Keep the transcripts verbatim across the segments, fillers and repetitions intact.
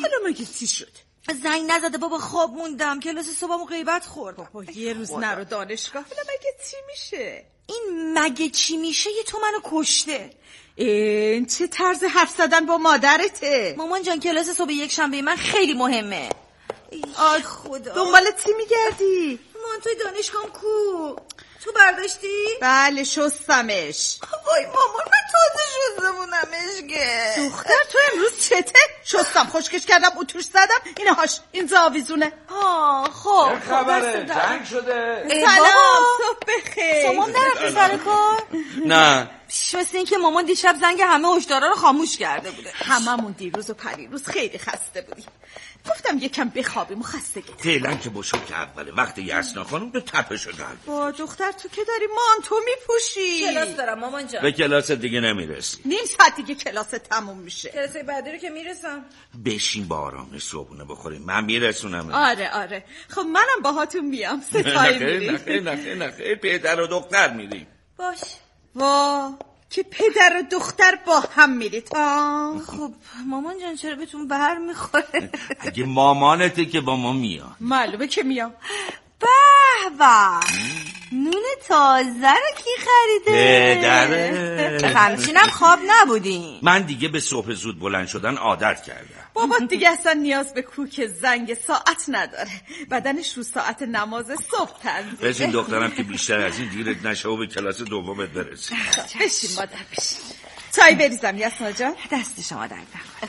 حالا مگه چی شد؟ زنگ نزده بابا، خواب موندم، کلاس صبحمو غیبت خورد. بابا یه روز نرو دانشگاه. حالا مگه چی میشه؟ این مگه چی میشه؟ یه تو منو کشته. این چه طرز حرف زدن با مادرته؟ مامان جان کلاس صبح یک شنبه من خیلی مهمه. آی خدا، دنبال چی میگردی؟ مامان توی دانشگاهم کو؟ تو برداشتی؟ بله شستمش. وای مامان من تازه شستمونمش که. دختر تو امروز چته؟ شستم خشکش کردم اتوش زدم. اینه هاش این زاویزونه. ها خب چه خبره؟ جنگ شده؟ سلام صبح بخیر. شما نرفتی سر کار؟ نه مثل این که مامان دیشب زنگ همه هشدارا رو خاموش کرده بوده. هممون دیروز و پریروز خیلی خسته بودیم. گفتم یکم بخوابیم و خستگی. فعلا که باشو که اوله وقت یسنا خانم به تپش قلب. با دختر تو که داری مانتو میپوشی. کلاس دارم مامان جان. به کلاس دیگه نمیرسی. نیم ساعت دیگه کلاس تموم میشه. کلاس بعدی رو که میرسم. بشین با آرامش صبحونه بخوریم، من میرسونم. آره آره خب منم باهاتون میام. ستایی میریم. نه خیلی نه خیلی نه خیلی پدر و دختر میریم. باش. وا که پدر و دختر با هم میرید ها. خب مامان جان چرا بهتون بر میخوره؟ اگه مامانته که با ما میاد. معلومه که میام. به به نون تازه رو کی خریده؟ پدره. همچینم خواب نبودین. من دیگه به صبح زود بلند شدن عادت کردم. بابا دیگه اصلا نیاز به کوک زنگ ساعت نداره. بدنش رو ساعت نماز صبح تنظیمه. بشین دخترم که بیشتر از این دیرت نشه و به کلاس دومت برسی. بشین مادر بشین. چای بریزم یسنا جان. دست شما درد نکنه.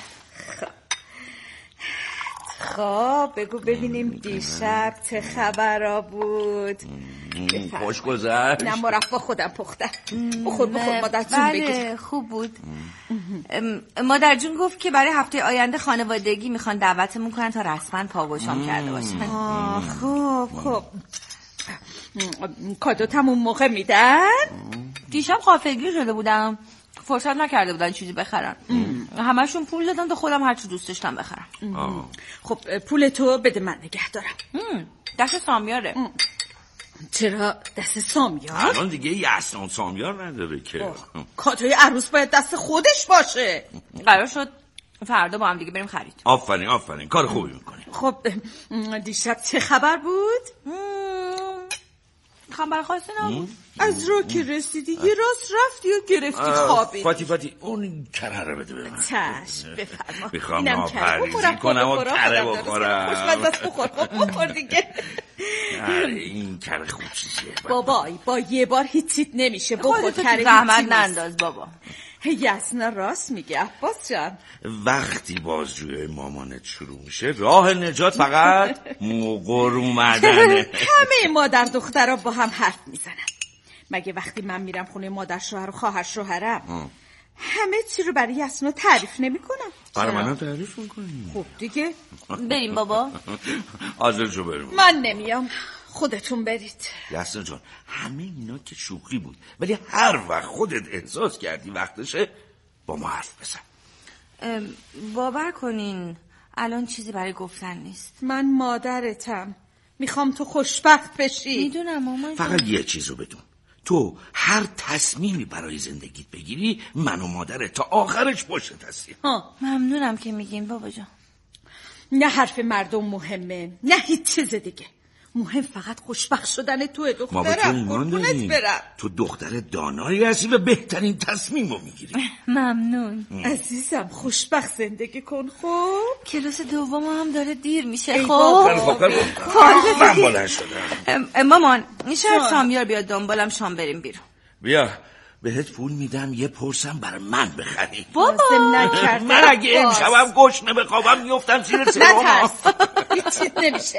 خب بگو ببینیم دیشب چه خبرا بود. خوش گذشت؟ نه مرفا خودم پختم. بخور بخور مادر جون بگیر. بله خوب بود. مادر جون گفت که برای هفته آینده خانوادگی میخوان دعوتمون کنن تا رسما پا و شام کرده باشن. آه خب خب کادو تمون موقع میدن؟ دیشب غافلگیر شده بودم، فرصت نکرده بودن چیزی بخرن. همشون پول دادن تا خودم هر چی دوست داشتم بخرم. خب پول تو بده من نگه دارم. دست سامیاره. چرا دست سامیار؟ الان دیگه یسنا سامیار نداره که. کادوی عروس باید دست خودش باشه. قرار شد فردا با هم دیگه بریم خرید. آفرین آفرین کار خوبی میکنی. خب دیشب چه خبر بود؟ خبر خاصی نبود. از را که رسیدی یه راست رفتی و گرفتی خوابیدی. فاتی فاتی اون کره رو بده به من. چشم بفرما. میخوام ناپریزی کنم و کره بخورم. خوشمزه است بخور بخور دیگه. این کره خوب چیزیه بابا با یه بار هیچیت نمیشه. بخور کره زحمت ننداز بابا. یسنا راست میگه عباس جان. وقتی بازجویی مامانت شروع میشه راه نجات فقط موقر اومدنه. همه مادر دخترها با هم حرف میزنن. مگه وقتی من میرم خونه مادر شوهر و خواهر شوهرم همه چی رو برای یسنا تعریف نمیکنم؟ برای منم تعریف میکنی. خب دیگه بریم بابا. حاضر شو بریم. من نمیام، خودتون برید. یسنا جان همه اینا که شوخی بود، ولی هر وقت خودت احساس کردی وقتشه با ما حرف بزن. باور کنین الان چیزی برای گفتن نیست. من مادرتم، میخوام تو خوشبخت بشی. میدونم مامان. فقط یه چیز رو بدون، تو هر تصمیمی برای زندگیت بگیری من و مادرت تا آخرش پشتت هستیم. ممنونم که میگین بابا جان. نه حرف مردم مهمه، نه هیچ چیز دیگه. مهم فقط خوشبخت شدن توه دخترم. ما به تو ایمان داریم. تو دختر دانایی هستی و بهترین تصمیم رو میگیری. ممنون عزیزم. خوشبخت زندگی کن. خب کلاس دوم هم داره دیر میشه. خب خب من بلند شدم. مامان شاید سامیار بیاد دنبالم شام بریم بیرون. بیا بهت پول میدم یه پرسم بر من بخری. بابا من اگه امشبم گشنه بخوابم میفتم زیر سرما. نترس هیچی نمیشه.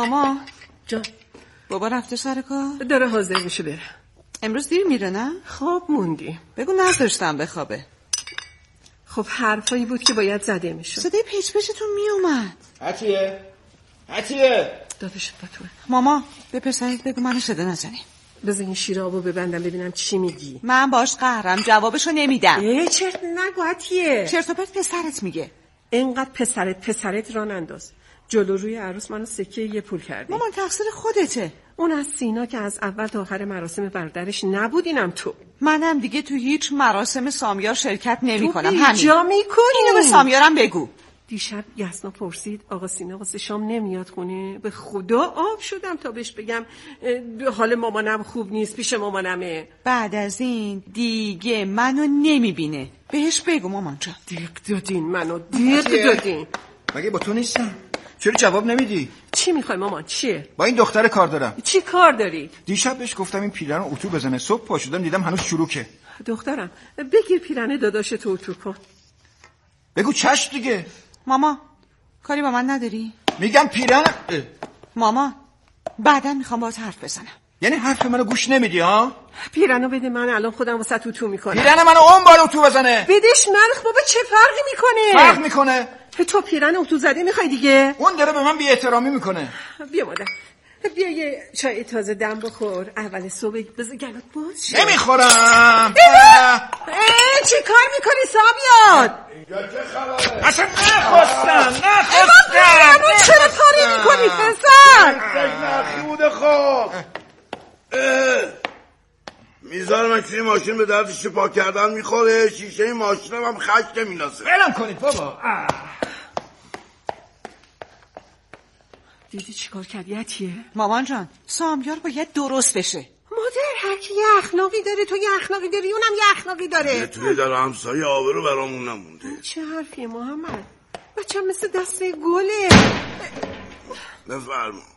ماما جان بابا رفته سر کار؟ داره حاضر میشه بره. امروز دیر میره نه؟ خواب موندی. بگو نذاشتم بخوابه. خب حرفایی بود که باید زده میشد. صدای پیچ پیچتون میومد. عطیه عطیه داداش فاطمه. ماما به پسرت بگو منو صدا نزنی. بذار این شیرابو ببندم ببینم چی میگی. من باش قهرم جوابشو نمیدم. ای چرت نگو عطیه. چرت و پرت پسرت میگه. اینقدر پسرت پسرت ران انداز. جلو روی عروس منو سکه یه پول کردی. مامان تقصیر خودته. اون از سینا که از اول تا آخر مراسم برادرش نبود، اینم تو. منم دیگه تو هیچ مراسم سامیار شرکت نمی کنم. همین جا میکنی. اینو به سامیارم بگو. دیشب یسنا پرسید آقا سینا واسه شام نمیاد خونه. به خدا آب شدم تا بهش بگم حال مامانم خوب نیست، پیش مامانمه. بعد از این دیگه منو نمیبینه. بهش بگو مامان جان. دیق دادین منو، دیق دادین. مگه با تو نیستم؟ چرا جواب نمیدی؟ چی میخوای مامان؟ چیه؟ با این دختر کار دارم. چی کار داری؟ دیشب بهش گفتم این پیرن رو اتو بزنه، صبح پا شدم دیدم هنوز شروکه. دخترم بگیر پیرن داداش تو اتو کن. بگو چشم دیگه. ماما کاری با من نداری؟ میگم پیرن. ماما بعدا میخوام باهات حرف بزنم. یعنی حرف منو گوش نمیدی ها؟ پیرنو بده من، الان خودم واسه تو تو میکنم. پیرن منو اون بار اتو بزنه. بدش من. بابا چه فرقی میکنه؟ فرق میکنه. تو پیرن اتو زده میخوای دیگه؟ اون داره به من بی احترامی میکنه. بیا مادر بیا یه چای تازه دم بخور. اول صبح بذار گلوت باز شه. نمیخورم. چی کار میکنی سامیار؟ اینجا چه خبره؟ اصلا نخواستم نخواستم. اما چرا کاری میکنی پسر؟ نخی بوده خب. میذارم من توی ماشین به دردش پاک کردن میخوره، شیشه ماشینم هم خش نمیناسه. بلم کنید بابا. دیدی چی کار کردی عطیه؟ مامان جان سامیار باید درست بشه. مادر هر کی یه اخلاقی داره، تو یه اخلاقی داری، اونم یه اخلاقی داره. توی در همسایه آبرو برامون نمونده. چه حرفیه محمد؟ بچه مثل دست گله. بفرما.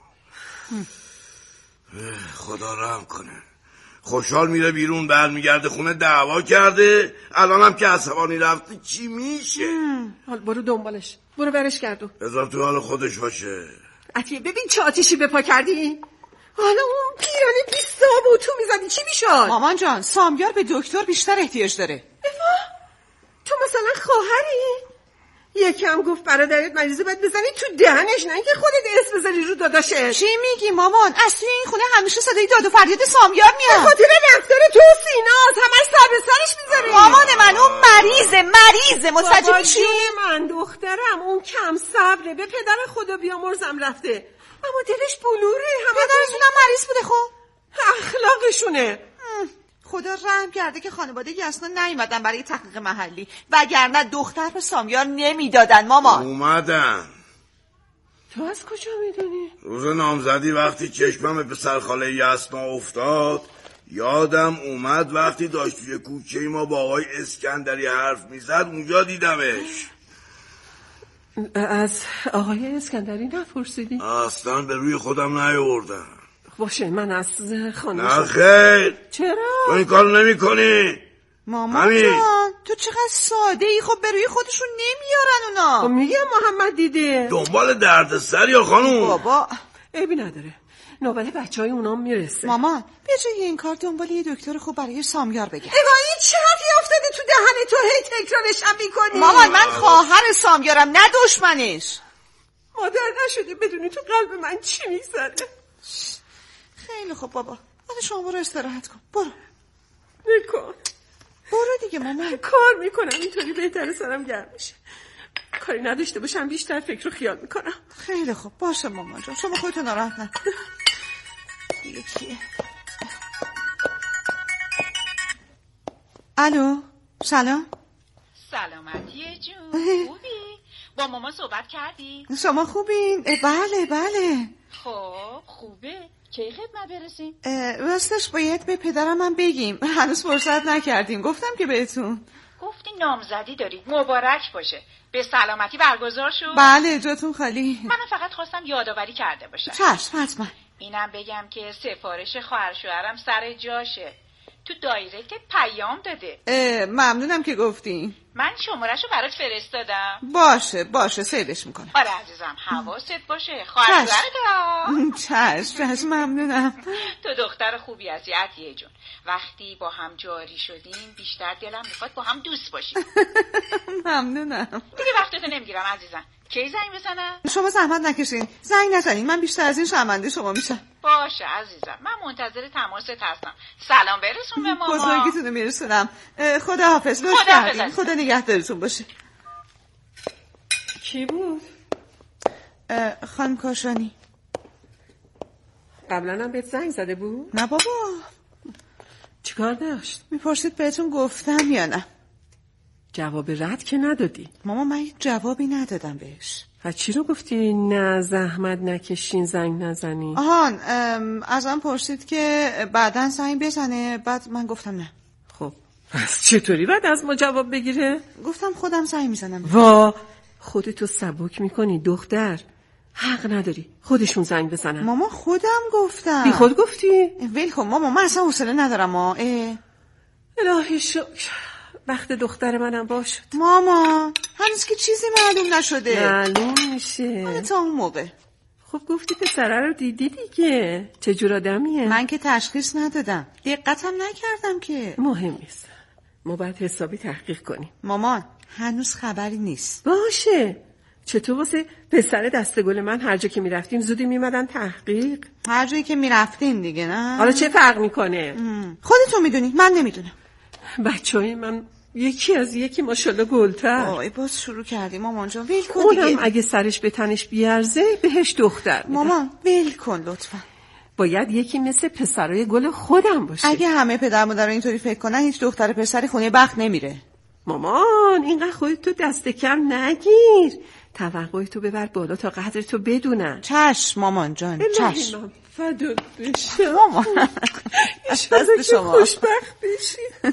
خدا رحم کنه. خوشحال میره بیرون برمیگرده خونه دعوا کرده، الان هم که عصبانی رفته چی میشه؟ حال برو دنبالش، برو برش گردو. بذار تو حال خودش باشه. عطیه ببین چه آتیشی به پا کردی. حالا اون پیرانه بیست تا تو میزدی چی میشد؟ مامان جان سامیار به دکتر بیشتر احتیاج داره. تو مثلا خواهری؟ یکم گفت برادرت مریضه باید بزنی تو دهنش، نه اینکه خودت اسم بذاری رو داداشه. چی میگی مامان؟ از توی این خونه همیشه صدای داد و فریاد سامیار میاد. به خاطر رفتار تو سیناست، همش سر به سرش میذاری. مامان من اون مریضه مریضه متوجه میشی؟ من دخترم اون کم صبره، به پدر خدا بیامرزم رفته، اما دلش بلوره. پدرتونم مریض بوده خب؟ اخلاقشونه. خدا رحم کرده که خانواده یسنا نیومدن برای تحقیق محلی، وگرنه دختر به سامیار نمیدادن. مامان اومدن. تو از کجا میدونی؟ روز نامزدی وقتی چشمم به پسر خاله یسنا افتاد، یادم اومد وقتی داشت توی کوچه ما با آقای اسکندری حرف میزد اونجا دیدمش. از آقای اسکندری نپرسیدی؟ اصلا به روی خودم نیاوردم. باشه من از خانم. نه خیر. چرا؟ تو این کارو نمی کنی. مامان همین. جان تو چقدر ساده ای، خب به روی خودشون نمیارن اونا. خب میگم محمد دیده دنبال درد سر یا خانوم؟ بابا عیبی نداره، نوبت بچه های اونام میرسه. مامان به جای این کار دنبال یه دکتر خوب برای سامیار بگم. ایوا این چه حرفی افتاده تو دهن تو، هی تکرارش هم میکنی. مامان من خواهر سامیارم نه دشمنش. مادر نشده بدونی تو قلب من چی میگذره. خیلی خوب بابا، حالا شما برو استراحت کن. برو نکن. برو دیگه مامان. کار میکنم اینطوری بهتره سرم گرم میشه. کاری نداشته باشم بیشتر فکر و خیال میکنم. خیلی خوب باشه مامان جان، شما خودتون ناراحت نکن. یکیه. الو سلام. سلامتی جون. خوبی؟ با ماما صحبت کردی؟ شما خوبین؟ بله بله. خب خوبه. کی خدمت برسیم؟ راستش باید به پدرم هم بگیم، هنوز فرصت نکردیم. گفتم که بهتون. گفتی نامزدی دارید، مبارک باشه. به سلامتی برگزار شد؟ بله جاتون خالی. من فقط خواستم یادآوری کرده باشم. چشم حتما. اینم بگم که سفارش خواهر شوهرم سر جاشه. تو دایرکت پیام داده. ممنونم که گفتین. من شمارهشو برات فرستادم. باشه باشه سیرش میکنم. آره عزیزم حواست باشه. خواهر دارم. چشم چشم ممنونم. تو دختر خوبی هستی عطیه جون. وقتی با هم جاری شدیم بیشتر دلم میخواد با هم دوست باشیم. ممنونم. دیگه وقتتو نمیگیرم عزیزم. کی زنگ بزنم؟ شما زحمت نکشین. زنگ نزنین. من بیشتر از این شرمنده شما میشم. باشه عزیزم. من منتظر تماست هستم. سلام برسون به ماما. بزرگیتونو میرسونم. خدا حافظ. لطف کردین. خدا نگهدارتون باشه. کی بود؟ خانم کاشانی. قبلا هم بهت زنگ زده بود؟ نه بابا. چیکار داشت؟ میپرسید بهتون گفتم یا نه. جواب رد که ندادی. ماما من جوابی ندادم بهش. و چی رو گفتی نه زحمت نکشین زنگ نزنی؟ آهان ازم پرسید که بعداً زنگ بزنه. بعد من گفتم نه. خب پس چطوری بعد از ما جواب بگیره؟ گفتم خودم زنگ میزنم. وا خودتو سبک میکنی دختر. حق نداری خودشون زنگ بزنن. ماما خودم گفتم. بی خود گفتی؟ ول کن ماما من اصلا حوصله ندارم. ما الهی شکر وقت دختر منم باشد. ماما هنوز که چیزی معلوم نشده. معلوم میشه حالا تا اون موقع. خب گفتی پسره رو دیدی دیگه. چه جور آدمیه؟ من که تشخیص ندادم. دقتم نکردم که. مهم نیست. ما باید حسابی تحقیق کنیم. مامان هنوز خبری نیست. باشه. چطور واسه پسر دستگل من هر جا که میرفتیم زودی میمدن تحقیق؟ هر جایی که میرفتیم دیگه نه؟ حالا چه فرق میکنه؟ خودتون میدونی من نمیدونم. بچهای من یکی از یکی ماشاءالله گلتر. آی باز شروع کردیم مامان جان ول کن دیگه. اونم اگه سرش به تنش بیارزه بهش دختر میدن. مامان ول کن لطفا. باید یکی مثل پسرای گل خودم باشه. اگه همه پدر مادر اینطوری فکر کنن هیچ دختر پسری خونه بخت نمیره. مامان اینقدر خودتو دست کم نگیر. توقعی تو ببر بالا تا قدر تو بدونن. چشم مامان جان چشم. من فدات بشم مامان ایشالله که خوشبخت بشی.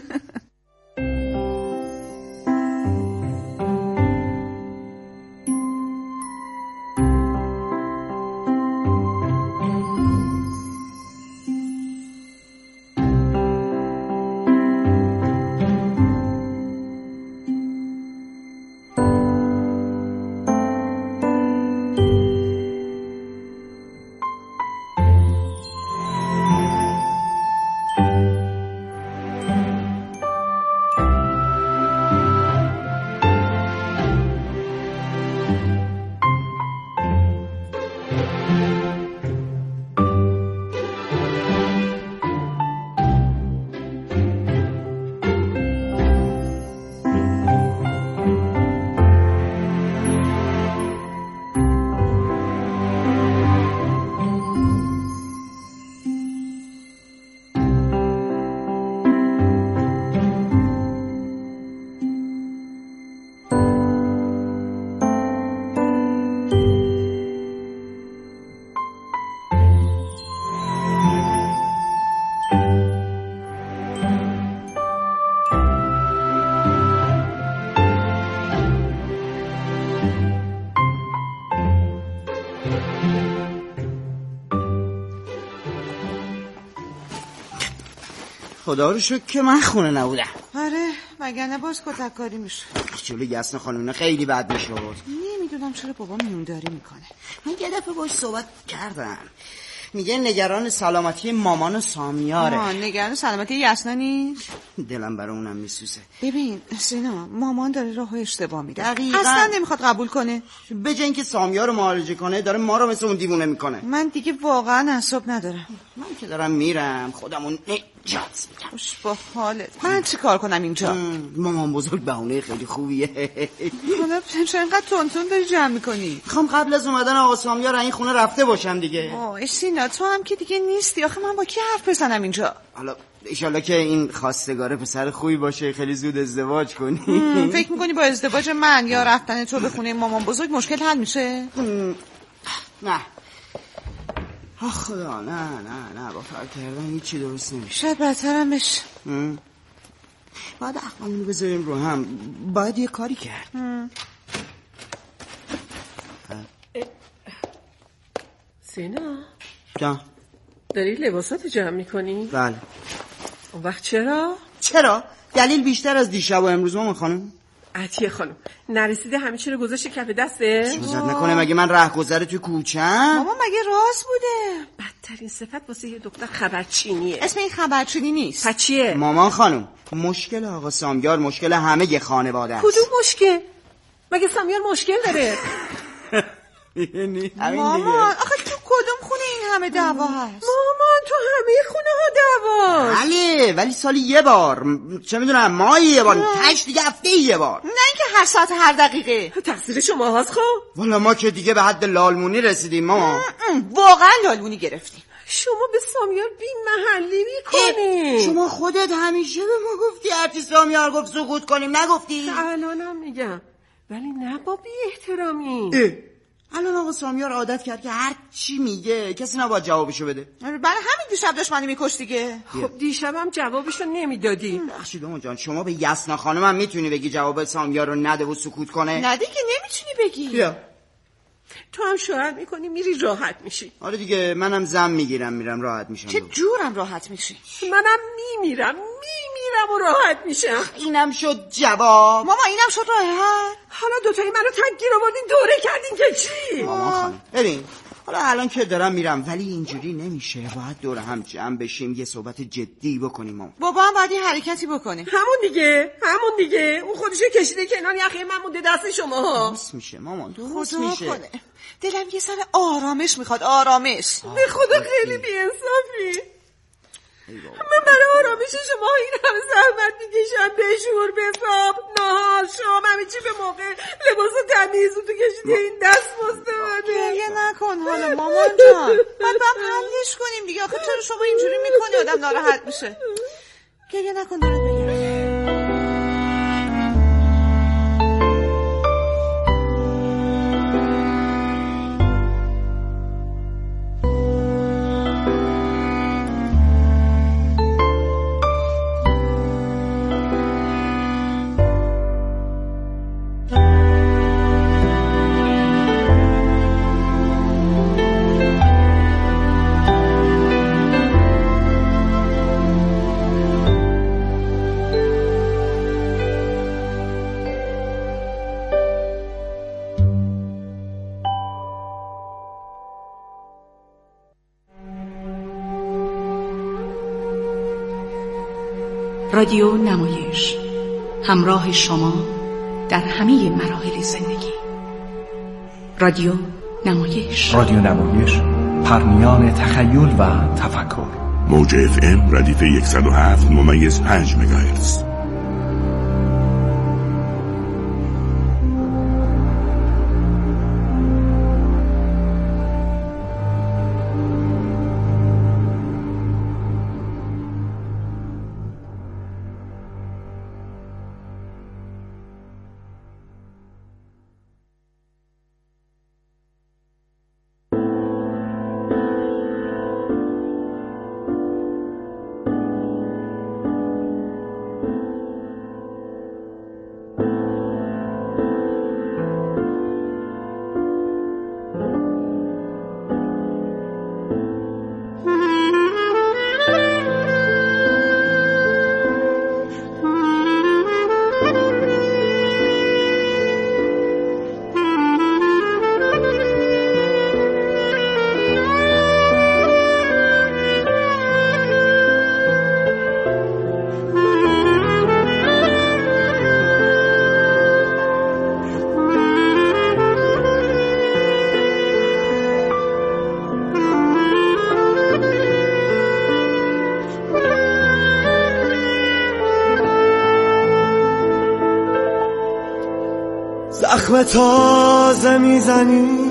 خدا رو شکر که من خونه نبودم. آره وگرنه باز کتک کاری میشه. جلو یسن خانومه خیلی بد میشد. نمیدونم چرا بابا میونداری میکنه. من یه دفعه باش صحبت کردم. میگه نگران سلامتی مامان و سامیاره. آه نگران سلامتی یسنا نیست؟ دلم برای اونم میسوزه. ببین سینا مامان داره راه اشتباه میره. دقیقاً. اصلا نمیخواد قبول کنه. به جای اینکه سامیار رو معالجه کنه داره ما رو مثل اون دیوونه میکنه. من دیگه واقعا اعصاب ندارم. من که دارم میرم خودمون نجات میدم. خوش با حالت. من چی کار کنم اینجا؟ مامان بزرگ بهونه خیلی خوبیه. حالا چرا اینقدر تونتون داری جمع میکنی؟ میخوام قبل از اومدن آقا سامیار این خونه رفته باشم دیگه. آه سینا تو هم که دیگه نیستی. آخه من با کی حرف بزنم اینجا؟ حالا ایشالله که این خواستگاره پسر خوبی باشه خیلی زود ازدواج کنی. فکر میکنی با ازدواج من یا رفتن تو به خونه مامان بزرگ مشکل حل میشه؟ نه آه خدا نه نه نه با فرق کردن هیچی درست نمیشه. شاید بدترم بشه. باید اخوانونو بذاریم رو هم. باید یه کاری کرد. سینا جان داری لباساتو جمع میکنی؟ بله. اون وقت چرا؟ چرا؟ دلیل بیشتر از دیشب و امروز مامان خانم. عطیه خانم نرسیده همه چی رو گذاشتی کف دسته؟ چوزت نکنه مگه من رهگذر توی کوچم؟ ماما مگه راست بوده؟ بدترین صفت واسه یه دختر خبرچینیه. اسم این خبرچینی نیست. پس چیه؟ مامان خانم مشکل آقا سامیار مشکل همه ی خانواده است. کدوم مشکل؟ مگه سامیار مشکل داره؟ مامان آخه تو کدوم خونه این همه دعوا هست؟ مامان تو همه خونه ها دعوا. بله ولی سالی یه بار، چه میدونم ماهی یه بار، تش دیگه هفته یه بار. نه اینکه هر ساعت هر دقیقه. تقصیر شما هست. خب والا ما که دیگه به حد لالمونی رسیدیم ماما. واقعا لالمونی گرفتیم. شما به سامیار بی محلی میکنی. شما خودت همیشه به ما گفتی هرچی سامیار گفت سکوت کنیم، نگفتی؟ الانم میگم ولی نه با بی احترامی. الان آقا سامیار عادت کرد که هر چی میگه کسی نباید جوابشو بده. برای همین دیشب داشت منو میکش دیگه. خب دیشبم جوابشو نمیدادی. بخشید مامان جان شما به یسنا خانمم میتونی بگی جواب سامیار رو نده و سکوت کنه؟ نه دیگه نمیتونی بگی. بیا تو هم شوهر میکنی میری راحت میشی. آره دیگه منم زن میگیرم میرم راحت میشم. چه جورم راحت میشی؟ منم میمیرم میمیرم و راحت میشم. اینم شد جواب. ماما اینم شد راه حل. حالا دوتایی منو تگیر آوردین دوره کردین که چی؟ مامان خانم ببین حالا الان که دارم میرم ولی اینجوری نمیشه، باید دور هم جمع بشیم یه صحبت جدی بکنیم. مامان بابا هم باید یه حرکتی بکنه. همون دیگه همون دیگه اون خودشو کشیده کنار یخه من مونده دست شما. درست میشه مامان درست خدا میشه. کنه دلم یه سر آرامش میخواد. آرامش به خدا خیلی بی‌انصافی. من برای آرامش شما این همه زحمت میکشم، به شعور به حساب نهار شام همه چی به موقع، لباس و تمیز و تو کشیده این دست مستمده. گریه نکن حالا مامان جان، باید با هم حلش کنیم دیگه. آخه چرا شما اینجوری میکنی آدم ناراحت میشه. گریه نکن دارم بگم. رادیو نمایش، همراه شما در همه مراحل زندگی. رادیو نمایش رادیو نمایش، پرمیان تخیل و تفکر. موج اف ام ردیف صد و هفت ممیز پنج مگاهرتز. زخم تازه میزنی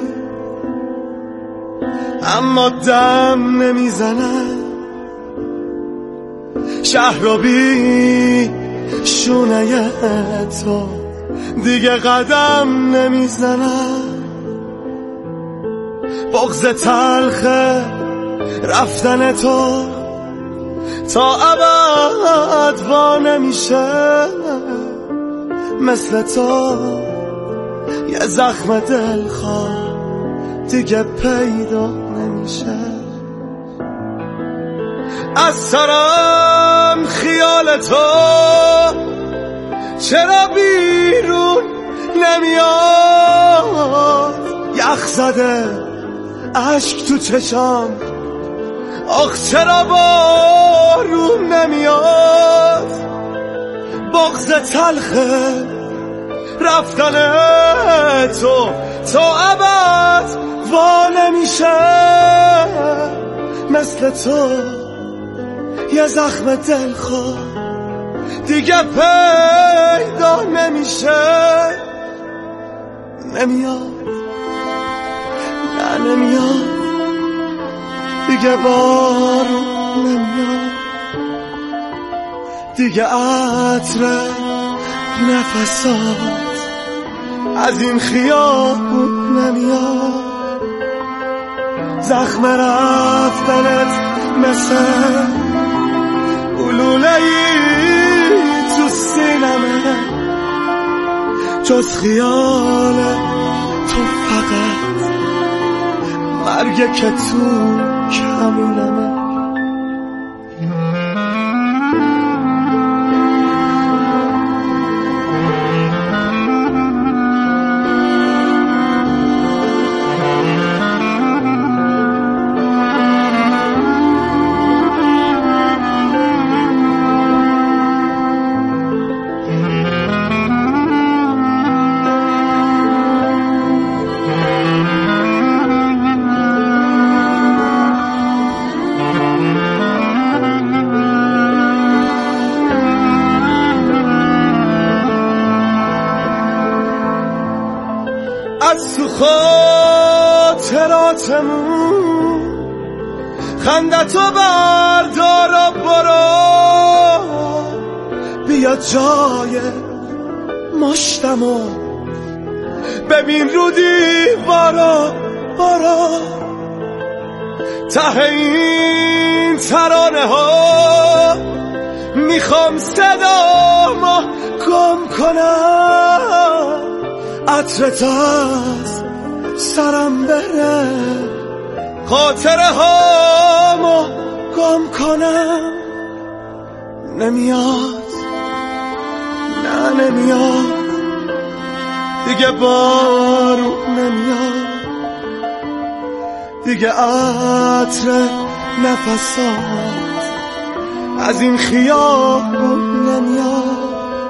اما دم نمیزنه، شهر رو بی شونه تو دیگه قدم نمیزنه. بغض تلخه رفتن تو تا ابد وا نمیشه، مثل تو یه زخم دلخواه دیگه پیدا نمیشه. از سرم خیال تو چرا بیرون نمیاد؟ یخ زده عشق تو چشام، آخ چرا بارون نمیاد؟ بغض تلخه رفتن تو تا ابد وا نمیشه، مثل تو یه زخم دلخواه دیگه پیدا نمیشه. نمیاد، نه نمیاد دیگه، بارون نمیاد دیگه، عطر نفسات از این خیابون نمیاد. زخم رفتنت مثل گلوله‌ای تو سینمه، جز خیال تو فقط مرگ که تو کمینمه. از تو خاطراتمون خندتو بردار و برو، بیا جای مشتمو ببین رو دیوارا، برو ته این ترانه ها میخوام صدامو گم کنم، عطرت از سرم بره خاطره هامو گم کنم. نمیاد، نه نمیاد دیگه، بارون نمیاد دیگه، عطر نفسات از این خیابون نمیاد.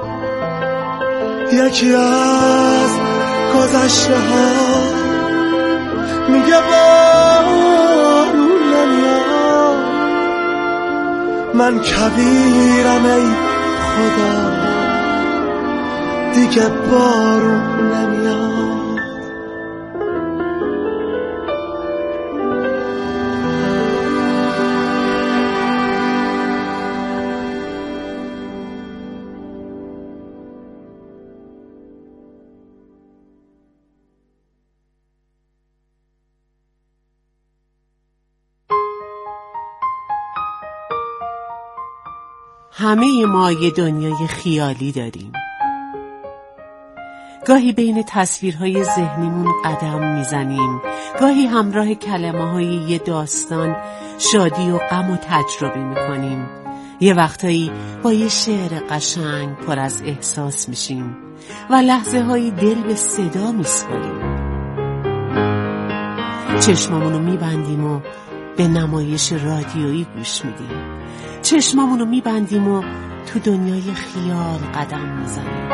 یکی از گذشته ها میگه بارون نمیاد، من کبیرم ای خدا دیگه، بارون نمیاد. همه ما یه دنیای خیالی داریم. گاهی بین تصویرهای ذهنیمون قدم میزنیم، گاهی همراه کلمه‌های یه داستان شادی و غم و تجربه میکنیم. یه وقتایی با یه شعر قشنگ پر از احساس میشیم و لحظه هایی دل به صدا میسپاریم. چشمامونو میبندیم و به نمایش رادیویی گوش میدیم. چشمامونو میبندیم و تو دنیای خیال قدم میزنیم.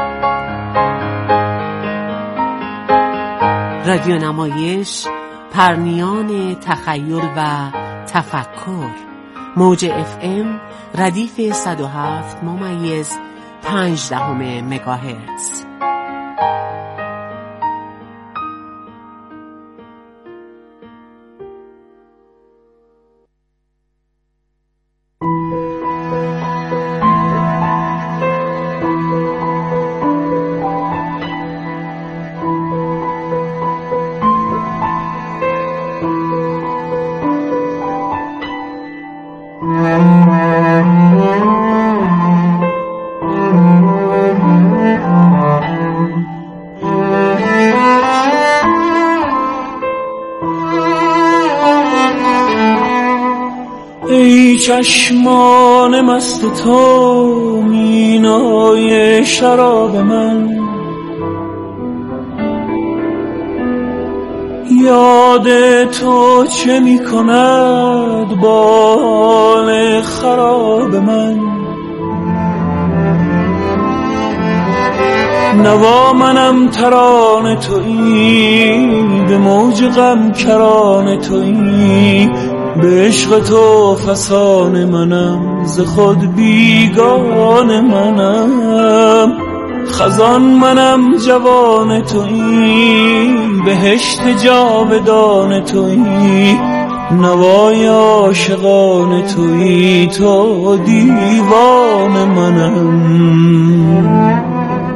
رادیو نمایش، پرنیان تخیل و تفکر، موج اف ام ردیف صد و هفت ممیز پنج دهم مگاهرتز. Mm-hmm. چشمان مست تو مینای شراب من، یاد تو چه می کند با حال خراب من. نوا منم ترانه تویی، به موج غم کرانه تویی، به عشق تو فسانه منم، ز خود بیگانه منم. خزان منم جوان تویی، بهشت جاودان تویی، نوای عاشقان تویی، تو دیوان منم.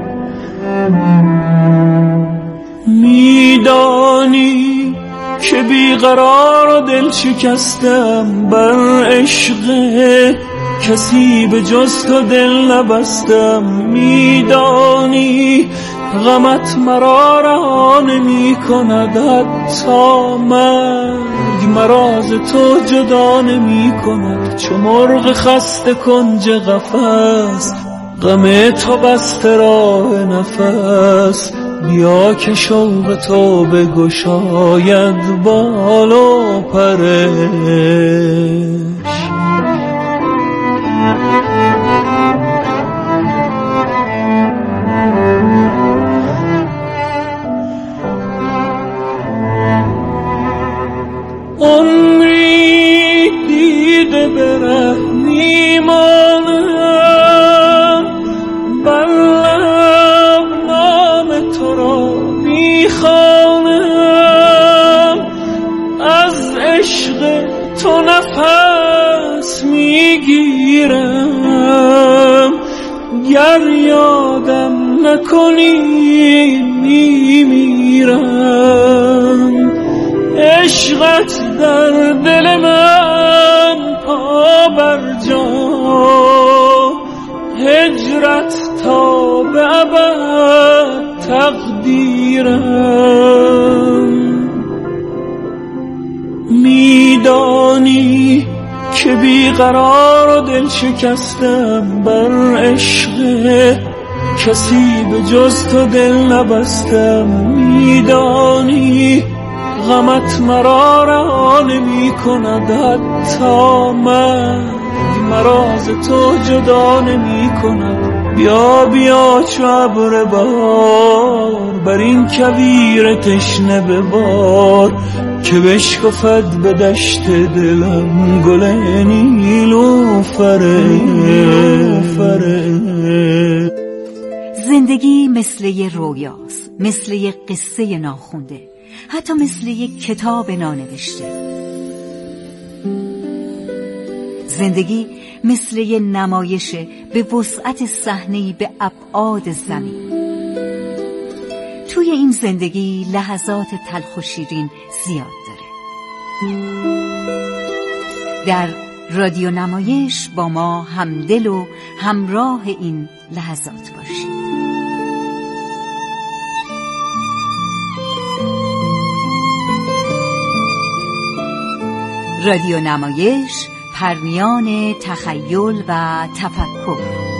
میدانی که بیقرار و دل شکستم، بر عشق کسی به جز تو دل نبستم. میدانی غمت مرا رها نمی کند، حتی مرگ مرا ز تو جدا نمی کند. چو مرغ خسته کنج قفس، غم تو بسته راه نفس. بیا که شوق تو بگشاید بال و پرش. عمری دیده به ره میمانم، بر لب نام تو را میخوانم. از عشق تو نفس میگیرم، گر یادم نکنی میمیرم. عشقت در دل من پا بر جا، هجرت تا به ابد تقدیرم. میدانی که بیقرار و دل شکستم، بر عشق کسی به جز تو دل نبستم. میدانی غمت مرا رها نمی کند، حتی مرگ مرا ز تو جدا نمی کند. بیا بیا چو ابر بهار، بر این کویر تشنه ببار، که بشکفد به دشت دلم گل نیلوفره. زندگی مثل یه رویاست، مثل یه قصه ناخونده، حتی مثل یک کتاب نانوشته. زندگی مثل یک نمایشه به وسعت صحنه‌ای به ابعاد زمین. توی این زندگی لحظات تلخ و شیرین زیاد داره. در رادیو نمایش با ما همدل و همراه این لحظات باشید. رادیو نمایش، پرمیان تخیل و تفکر.